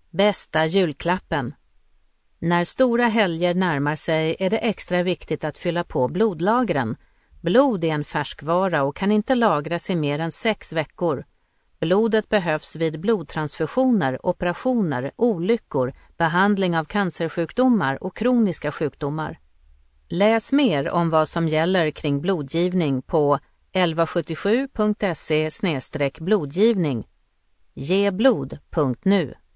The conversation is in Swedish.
Bästa julklappen. När stora helger närmar sig är det extra viktigt att fylla på blodlagren. Blod är en färskvara och kan inte lagras i mer än 6 veckor. Blodet behövs vid blodtransfusioner, operationer, olyckor, behandling av cancersjukdomar och kroniska sjukdomar. Läs mer om vad som gäller kring blodgivning på 1177.se/blodgivning. Geblod.nu